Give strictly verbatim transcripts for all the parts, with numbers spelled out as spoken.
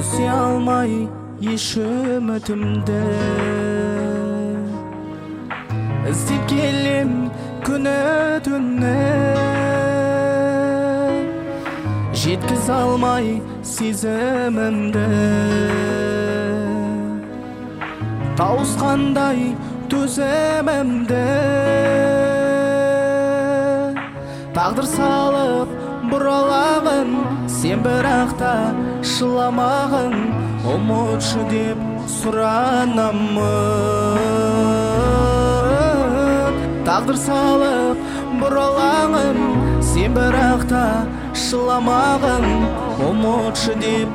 үзе алмай еш үмітімді, іздеп келем күні түні, жеткіз алмай сезімімді. Тауысқандай төзімімді, тағдыр салып бұралағын, сен бірақта шыламағын, ұмытшы деп сұранамын. Тағдыр салып бұралағын, сен бірақта шыламағын, ұмытшы деп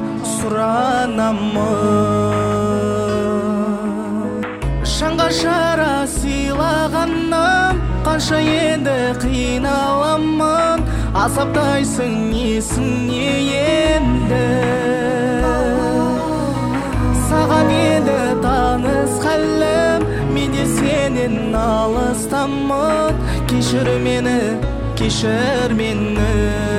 сұранамын. Жанға жара сыйлағаным, қанша енді қиналамын, азаптайсың несіне енді. Саған енді таныс халім, мен де сенен алыстамын, кешір мені, кешір мені.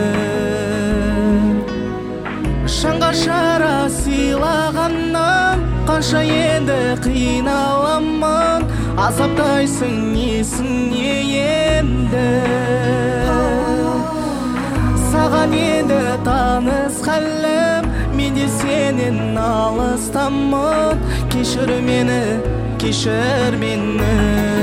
Жанға жара сыйлағаным, қанша енді қиналамын, азаптайсың несіне енді. Саған енді таныс халім, мен де сенен алыстамын, кешір мені, кешір мені.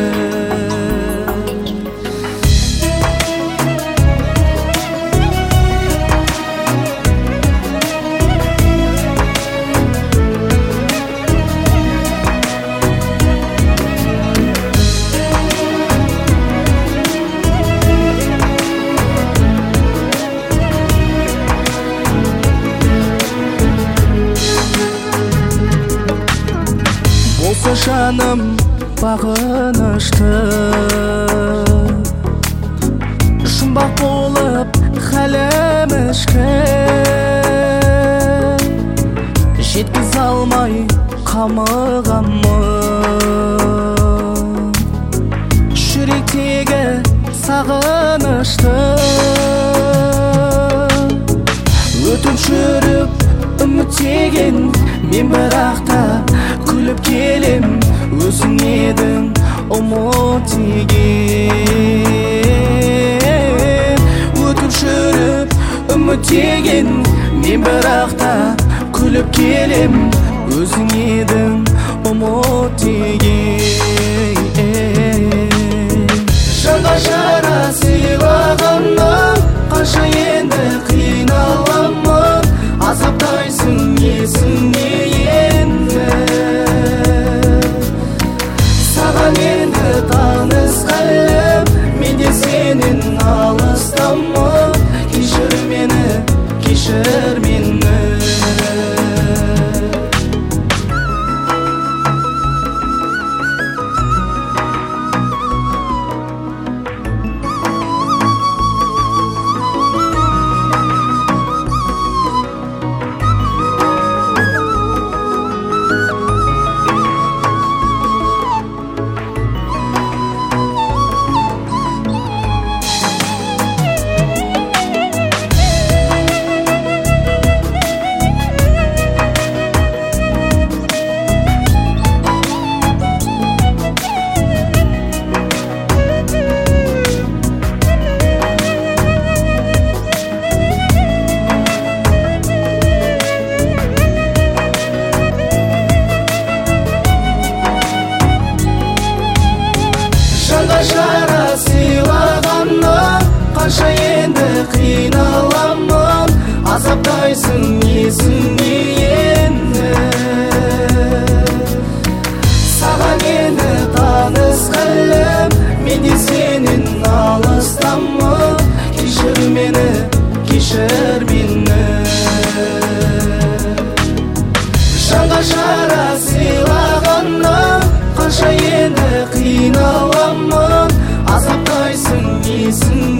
Болса жаным бағынышты, жұмбақ болып хәлім ішкі, жеткіз алмай қамығамын, жүректегі сағынышты. Өтіп жүріп үміттеген мен бірақта күліп келем, өзің едің ұмыт еген. Өтіп жүріп үміттеген мен бірақта күліп келем, өзің едің ұмыт еген. Жанға жара сыйлағаным, қанша енді қиналамын, азаптайсың несіне енді. Саған енді таныс халім, мен де сенен алыстамын, кешір мені, кешір мені. Жанға жара сыйлағаным, қанша енді қиналамын, азаптайсың несіне енді. Саған енді таныс халім, мен де сенен алыстамын, кешір мені, кешір мені. Жанға жара сыйлағаным, қанша енді қиналамын, азаптайсың несіне